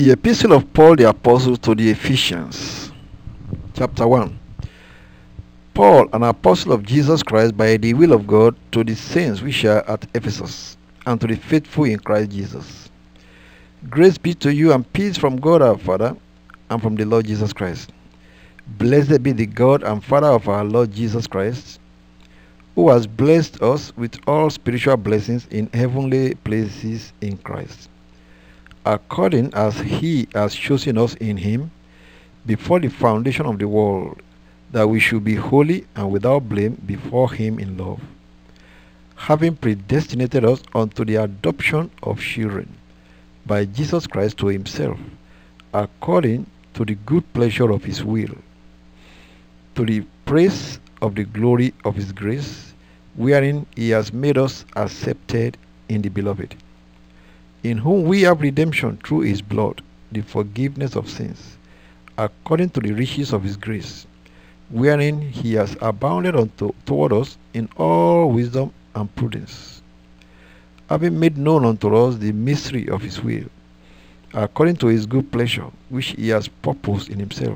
The Epistle of Paul the Apostle to the Ephesians, chapter 1. Paul, an apostle of Jesus Christ by the will of God, to the saints which are at Ephesus, and to the faithful in Christ Jesus. Grace be to you and peace from God our Father, and from the Lord Jesus Christ. Blessed be the God and Father of our Lord Jesus Christ, who has blessed us with all spiritual blessings in heavenly places in Christ, according as he has chosen us in him before the foundation of the world, that we should be holy and without blame before him in love, having predestinated us unto the adoption of children by Jesus Christ to himself, according to the good pleasure of his will, to the praise of the glory of his grace, wherein he has made us accepted in the beloved, in whom we have redemption through his blood, the forgiveness of sins, according to the riches of his grace, wherein he has abounded toward us in all wisdom and prudence, having made known unto us the mystery of his will, according to his good pleasure, which he has purposed in himself,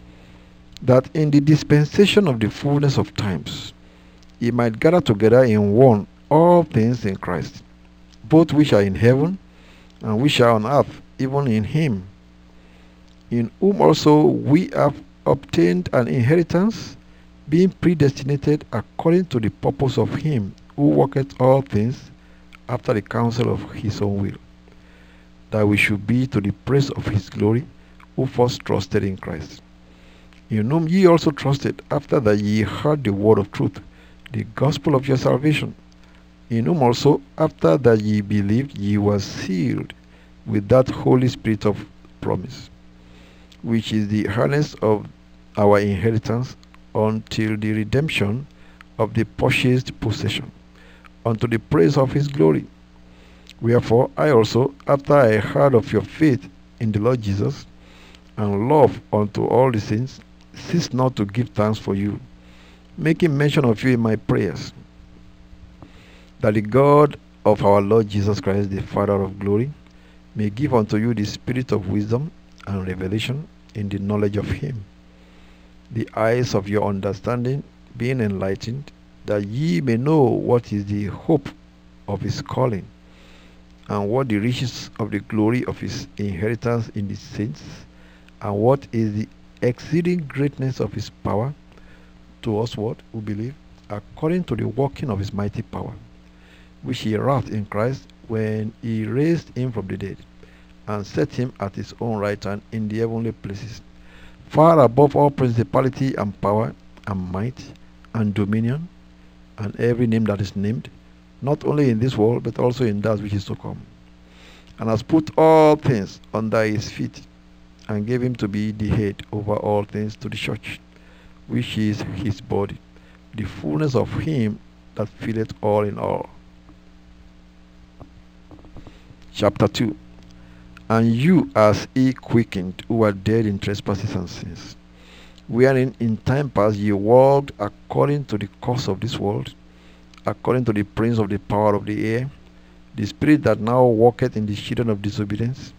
that in the dispensation of the fullness of times he might gather together in one all things in Christ, both which are in heaven and which are on earth, even in him, in whom also we have obtained an inheritance, being predestinated according to the purpose of him who worketh all things after the counsel of his own will, that we should be to the praise of his glory, who first trusted in Christ, in whom ye also trusted, after that ye heard the word of truth, the gospel of your salvation, in whom also, after that ye believed, ye were sealed with that Holy Spirit of promise, which is the earnest of our inheritance until the redemption of the purchased possession, unto the praise of his glory. Wherefore I also, after I heard of your faith in the Lord Jesus, and love unto all the saints, cease not to give thanks for you, making mention of you in my prayers, that the God of our Lord Jesus Christ, the Father of glory, may give unto you the spirit of wisdom and revelation in the knowledge of him, the eyes of your understanding being enlightened, that ye may know what is the hope of his calling, and what the riches of the glory of his inheritance in the saints, and what is the exceeding greatness of his power to us who believe, according to the working of his mighty power, which he wrought in Christ when he raised him from the dead, and set him at his own right hand in the heavenly places, far above all principality and power and might and dominion, and every name that is named, not only in this world, but also in that which is to come, and has put all things under his feet, and gave him to be the head over all things to the church, which is his body, the fullness of him that filleth all in all. Chapter 2. And you as he quickened, who were dead in trespasses and sins, wherein in time past ye walked according to the course of this world, according to the prince of the power of the air, the spirit that now walketh in the children of disobedience,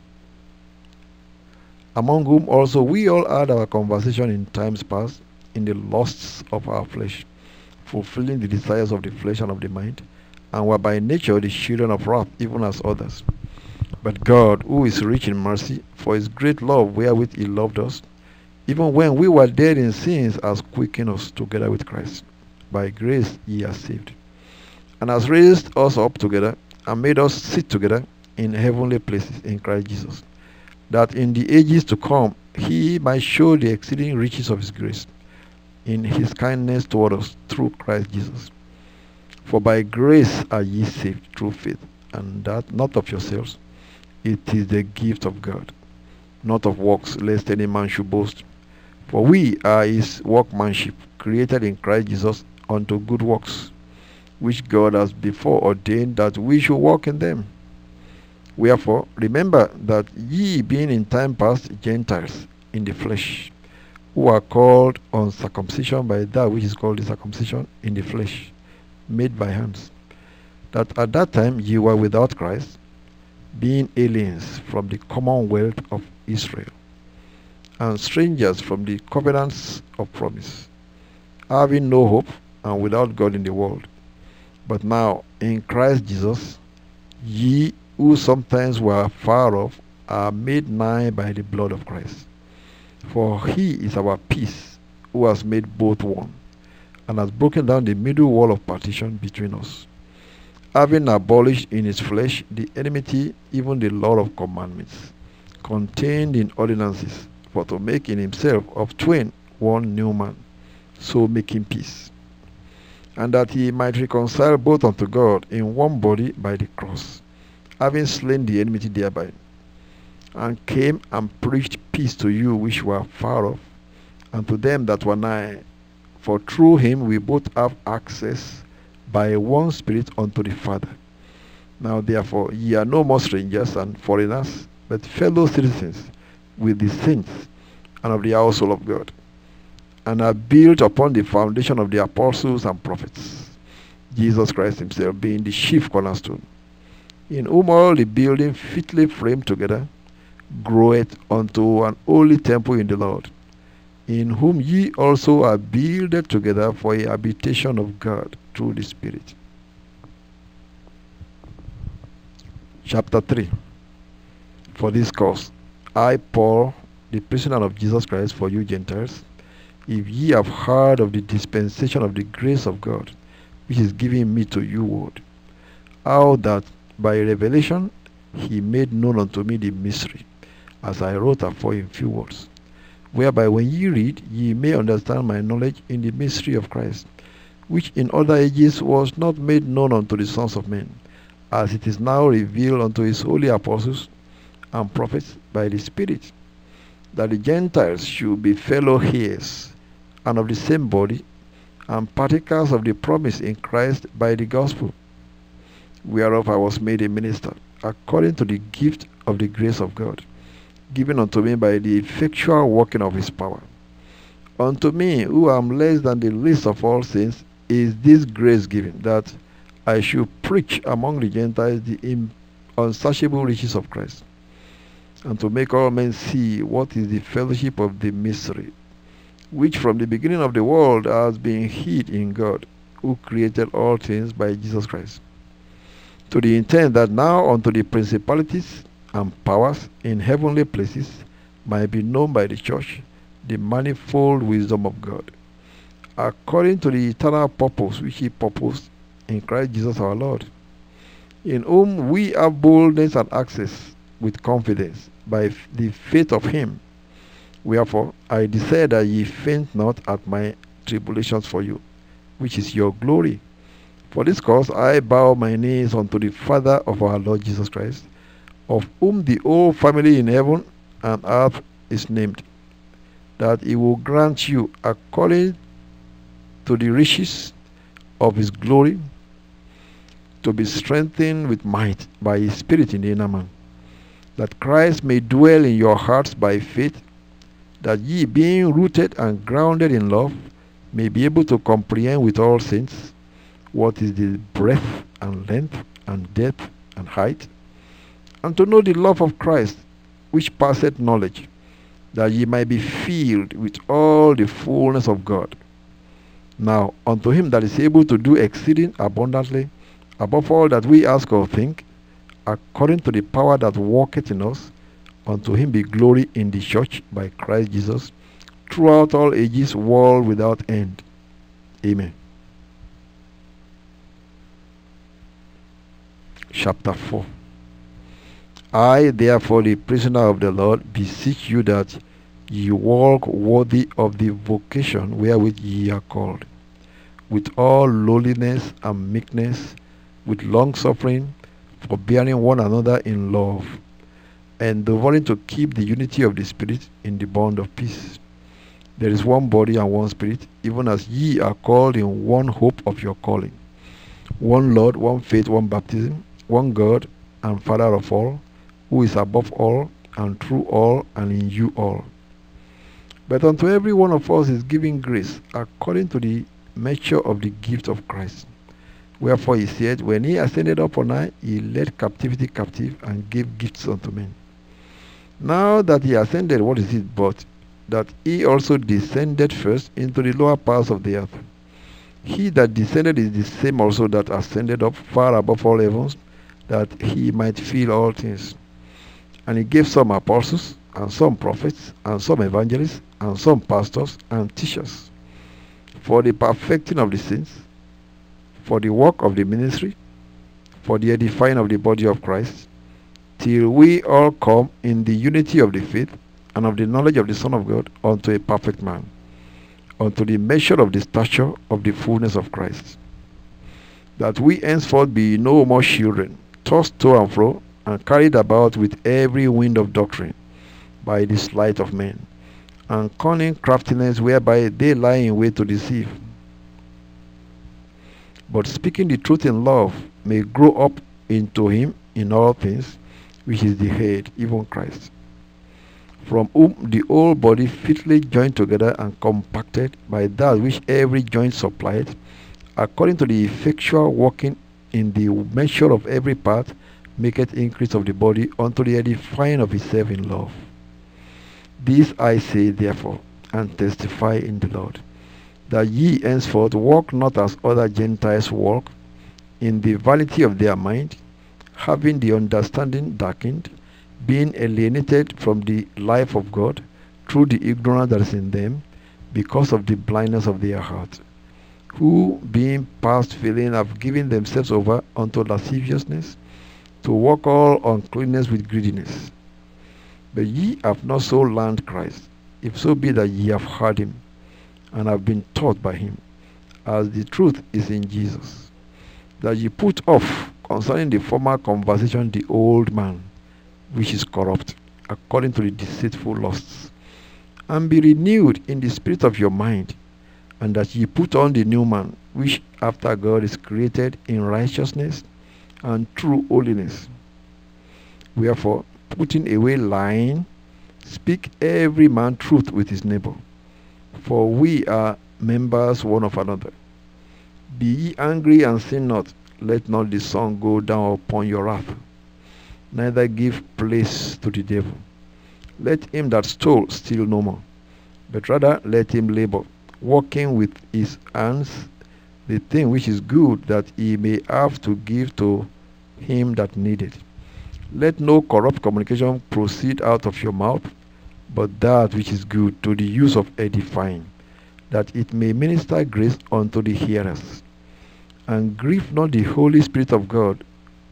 among whom also we all had our conversation in times past, in the lusts of our flesh, fulfilling the desires of the flesh and of the mind, and were by nature the children of wrath, even as others. But God, who is rich in mercy, for his great love wherewith he loved us, even when we were dead in sins, has quickened us together with Christ. By grace ye are saved, and has raised us up together, and made us sit together in heavenly places in Christ Jesus, that in the ages to come he might show the exceeding riches of his grace in his kindness toward us through Christ Jesus. For by grace are ye saved through faith, and that not of yourselves, it is the gift of God, not of works, lest any man should boast. For we are his workmanship, created in Christ Jesus unto good works, which God has before ordained that we should walk in them. Wherefore, remember that ye, being in time past Gentiles in the flesh, who are called uncircumcision by that which is called the circumcision in the flesh, made by hands, that at that time ye were without Christ, being aliens from the commonwealth of Israel, and strangers from the covenants of promise, having no hope and without God in the world. But now in Christ Jesus, ye who sometimes were far off are made nigh by the blood of Christ. For he is our peace, who has made both one, and has broken down the middle wall of partition between us, having abolished in his flesh the enmity, even the law of commandments, contained in ordinances, for to make in himself of twain one new man, so making peace, and that he might reconcile both unto God in one body by the cross, having slain the enmity thereby, and came and preached peace to you which were far off, and to them that were nigh. For through him we both have access by one Spirit unto the Father. Now therefore ye are no more strangers and foreigners, but fellow citizens with the saints and of the household of God, and are built upon the foundation of the apostles and prophets, Jesus Christ himself being the chief cornerstone, in whom all the building fitly framed together groweth unto an holy temple in the Lord, in whom ye also are builded together for a habitation of God through the Spirit. Chapter 3. For this cause, I, Paul, the prisoner of Jesus Christ for you Gentiles, if ye have heard of the dispensation of the grace of God, which is given me to you ward, how that by revelation he made known unto me the mystery, as I wrote afore in few words, whereby when ye read, ye may understand my knowledge in the mystery of Christ, which in other ages was not made known unto the sons of men, as it is now revealed unto his holy apostles and prophets by the Spirit, that the Gentiles should be fellow heirs, and of the same body, and partakers of the promise in Christ by the gospel, whereof I was made a minister, according to the gift of the grace of God, given unto me by the effectual working of his power. Unto me, who am less than the least of all saints, is this grace given, that I should preach among the Gentiles the unsearchable riches of Christ, and to make all men see what is the fellowship of the mystery, which from the beginning of the world has been hid in God, who created all things by Jesus Christ, to the intent that now unto the principalities and powers in heavenly places might be known by the church the manifold wisdom of God, according to the eternal purpose which he purposed in Christ Jesus our Lord, in whom we have boldness and access with confidence by the faith of him. Wherefore I desire that ye faint not at my tribulations for you, which is your glory. For this cause I bow my knees unto the Father of our Lord Jesus Christ, of whom the whole family in heaven and earth is named, that he will grant you, according to the riches of his glory, to be strengthened with might by his Spirit in the inner man, that Christ may dwell in your hearts by faith, that ye, being rooted and grounded in love, may be able to comprehend with all saints what is the breadth and length and depth and height, and to know the love of Christ, which passeth knowledge, that ye might be filled with all the fullness of God. Now unto him that is able to do exceeding abundantly above all that we ask or think, according to the power that worketh in us, unto him be glory in the church by Christ Jesus, throughout all ages, world without end. Amen. Chapter 4. I, therefore, the prisoner of the Lord, beseech you that ye walk worthy of the vocation wherewith ye are called, with all lowliness and meekness, with long-suffering, forbearing one another in love, endeavoring to keep the unity of the Spirit in the bond of peace. There is one body and one Spirit, even as ye are called in one hope of your calling, one Lord, one faith, one baptism, one God and Father of all, who is above all, and through all, and in you all. But unto every one of us is given grace, according to the measure of the gift of Christ. Wherefore he said, when he ascended up on high, he led captivity captive and gave gifts unto men. Now that he ascended, what is it but that he also descended first into the lower parts of the earth? He that descended is the same also that ascended up far above all heavens, that he might fill all things. And he gave some apostles, and some prophets, and some evangelists, and some pastors and teachers, for the perfecting of the saints, for the work of the ministry, for the edifying of the body of Christ, till we all come in the unity of the faith and of the knowledge of the Son of God, unto a perfect man, unto the measure of the stature of the fullness of Christ, that we henceforth be no more children, tossed to and fro, and carried about with every wind of doctrine, by the sleight of men, and cunning craftiness whereby they lie in wait to deceive. But speaking the truth in love may grow up into him in all things, which is the head, even Christ, from whom the whole body fitly joined together and compacted by that which every joint supplied, according to the effectual working in the measure of every part, maketh increase of the body unto the edifying of itself in love. This I say therefore, and testify in the Lord, that ye henceforth walk not as other Gentiles walk, in the vanity of their mind, having the understanding darkened, being alienated from the life of God through the ignorance that is in them, because of the blindness of their heart, who, being past feeling, have given themselves over unto lasciviousness, to work all uncleanness with greediness. But ye have not so learned Christ, if so be that ye have heard him, and have been taught by him, as the truth is in Jesus, that ye put off concerning the former conversation the old man, which is corrupt, according to the deceitful lusts, and be renewed in the spirit of your mind, and that ye put on the new man, which after God is created in righteousness and true holiness. Wherefore, putting away lying, speak every man truth with his neighbor, for we are members one of another. Be ye angry and sin not, let not the sun go down upon your wrath, neither give place to the devil. Let him that stole steal no more, but rather let him labor, working with his hands the thing which is good, that he may have to give to him that needeth. Let no corrupt communication proceed out of your mouth, but that which is good, to the use of edifying, that it may minister grace unto the hearers. And grieve not the Holy Spirit of God,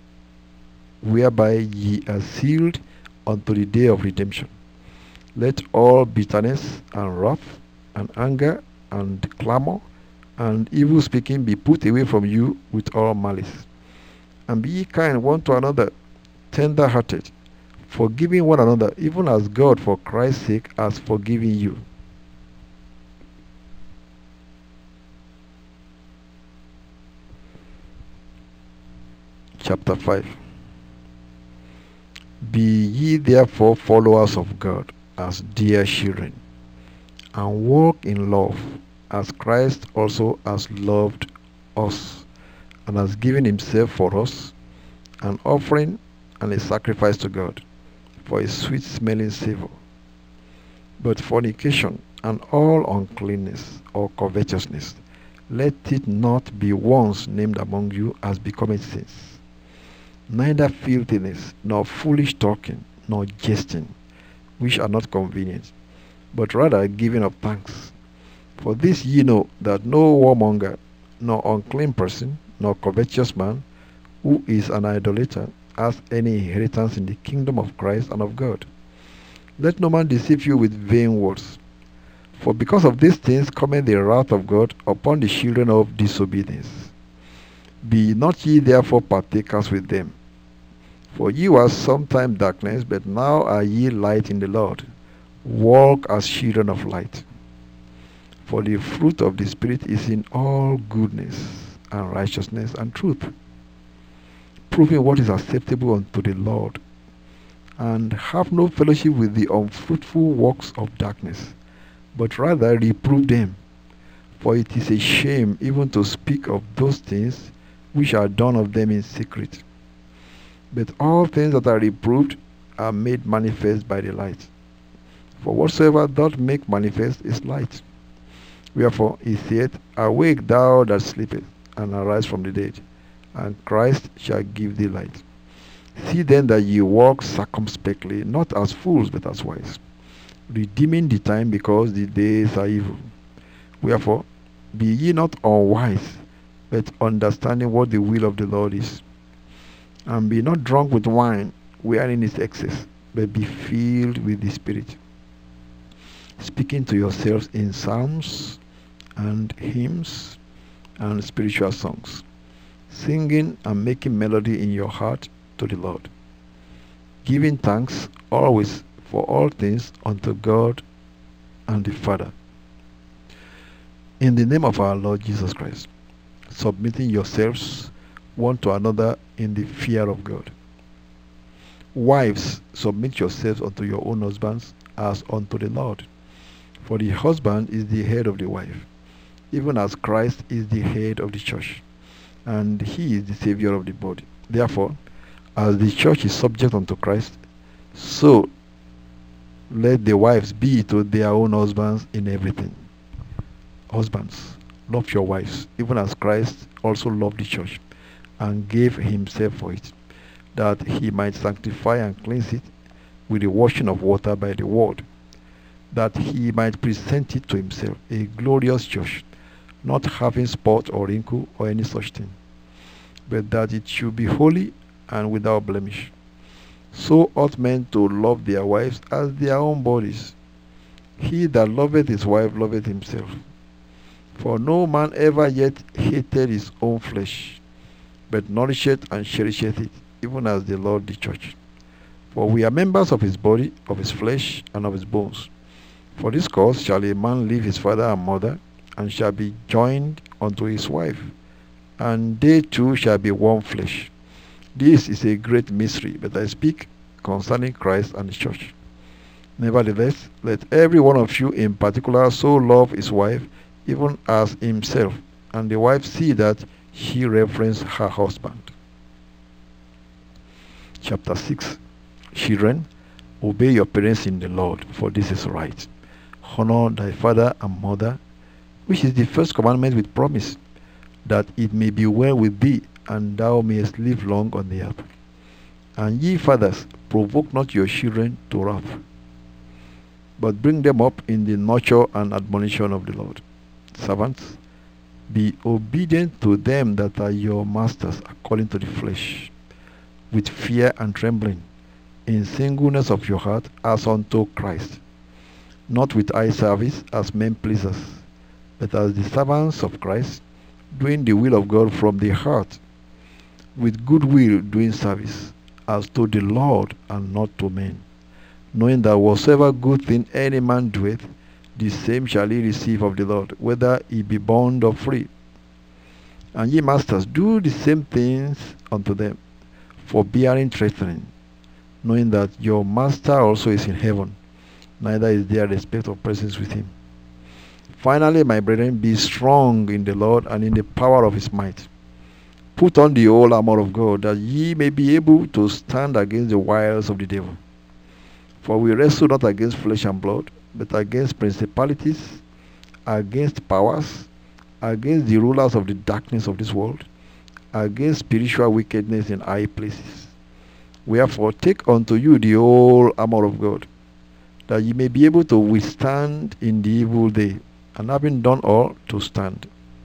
whereby ye are sealed unto the day of redemption. Let all bitterness and wrath and anger and clamor and evil speaking be put away from you with all malice. And be ye kind one to another, tender-hearted, forgiving one another, even as God for Christ's sake has forgiven you. Chapter 5. Be ye therefore followers of God, as dear children, and walk in love, as Christ also has loved us, and has given himself for us, an offering and a sacrifice to God, for a sweet-smelling savour. But fornication and all uncleanness or covetousness, let it not be once named among you as becometh saints. Neither filthiness, nor foolish talking, nor jesting, which are not convenient, but rather giving of thanks. For this ye know, that no warmonger, nor unclean person, nor covetous man, who is an idolater, has any inheritance in the kingdom of Christ and of God. Let no man deceive you with vain words. For because of these things cometh the wrath of God upon the children of disobedience. Be not ye therefore partakers with them. For ye were sometime darkness, but now are ye light in the Lord. Walk as children of light. For the fruit of the Spirit is in all goodness and righteousness and truth, proving what is acceptable unto the Lord. And have no fellowship with the unfruitful works of darkness, but rather reprove them. For it is a shame even to speak of those things which are done of them in secret. But all things that are reproved are made manifest by the light. For whatsoever doth make manifest is light. Wherefore he saith, Awake thou that sleepest, and arise from the dead, and Christ shall give thee light. See then that ye walk circumspectly, not as fools, but as wise, redeeming the time, because the days are evil. Wherefore be ye not unwise, but understanding what the will of the Lord is. And be not drunk with wine, wherein is excess, but be filled with the Spirit, speaking to yourselves in psalms and hymns and spiritual songs, singing and making melody in your heart to the Lord, giving thanks always for all things unto God and the Father, in the name of our Lord Jesus Christ, submitting yourselves one to another in the fear of God. Wives, submit yourselves unto your own husbands as unto the Lord. For the husband is the head of the wife, even as Christ is the head of the church, and he is the Savior of the body. Therefore, as the church is subject unto Christ, so let the wives be to their own husbands in everything. Husbands, love your wives, even as Christ also loved the church, and gave himself for it, that he might sanctify and cleanse it with the washing of water by the word, that he might present it to himself a glorious church, not having spot or wrinkle or any such thing, but that it should be holy and without blemish. So ought men to love their wives as their own bodies. He that loveth his wife loveth himself. For no man ever yet hated his own flesh, but nourisheth and cherisheth it, even as the Lord the church. For we are members of his body, of his flesh, and of his bones. For this cause shall a man leave his father and mother, and shall be joined unto his wife, and they two shall be one flesh. This is a great mystery, but I speak concerning Christ and the church. Nevertheless, let every one of you in particular so love his wife, even as himself, and the wife see that she reverence her husband. Chapter 6. Children, obey your parents in the Lord, for this is right. Honor thy father and mother, which is the first commandment with promise, that it may be well with thee, and thou mayest live long on the earth. And ye fathers, provoke not your children to wrath, but bring them up in the nurture and admonition of the Lord. Servants, be obedient to them that are your masters according to the flesh, with fear and trembling, in singleness of your heart, as unto Christ, not with eye service as men pleasers, but as the servants of Christ, doing the will of God from the heart, with good will doing service, as to the Lord and not to men, knowing that whatsoever good thing any man doeth, the same shall he receive of the Lord, whether he be bond or free. And ye masters, do the same things unto them, forbearing threatening, knowing that your master also is in heaven, neither is there respect of persons with him. Finally, my brethren, be strong in the Lord and in the power of his might. Put on the whole armor of God, that ye may be able to stand against the wiles of the devil. For we wrestle not against flesh and blood, but against principalities, against powers, against the rulers of the darkness of this world, against spiritual wickedness in high places. Wherefore take unto you the whole armor of God, that ye may be able to withstand in the evil day, and having done all, to stand.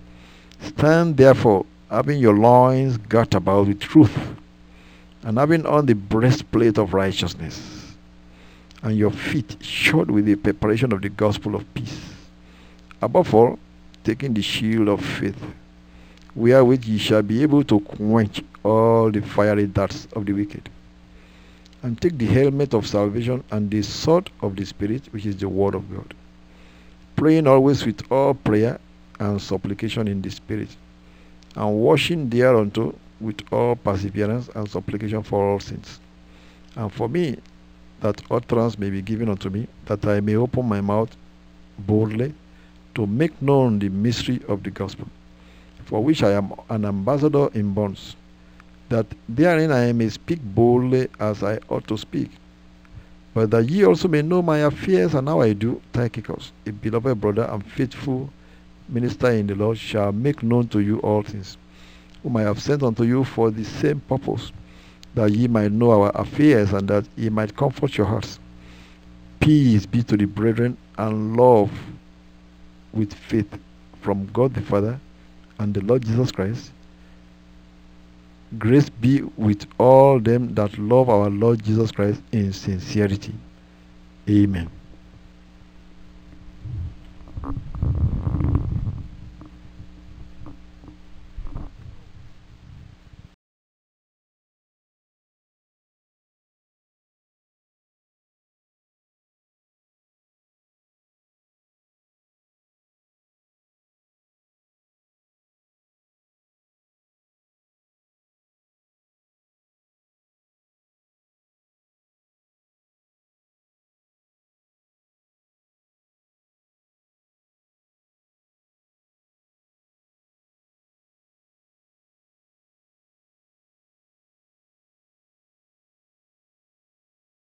Stand therefore, having your loins girt about with truth, and having on the breastplate of righteousness, and your feet shod with the preparation of the gospel of peace. Above all, taking the shield of faith, wherewith ye shall be able to quench all the fiery darts of the wicked. And take the helmet of salvation and the sword of the Spirit, which is the word of God, praying always with all prayer and supplication in the Spirit, and washing thereunto with all perseverance and supplication for all sins. And for me, that utterance may be given unto me, that I may open my mouth boldly to make known the mystery of the gospel, for which I am an ambassador in bonds, that therein I may speak boldly as I ought to speak. But that ye also may know my affairs and how I do, Tychicus, a beloved brother and faithful minister in the Lord, shall make known to you all things, whom I have sent unto you for the same purpose, that ye might know our affairs, and that ye might comfort your hearts. Peace be to the brethren, and love with faith from God the Father and the Lord Jesus Christ. Grace be with all them that love our Lord Jesus Christ in sincerity. Amen.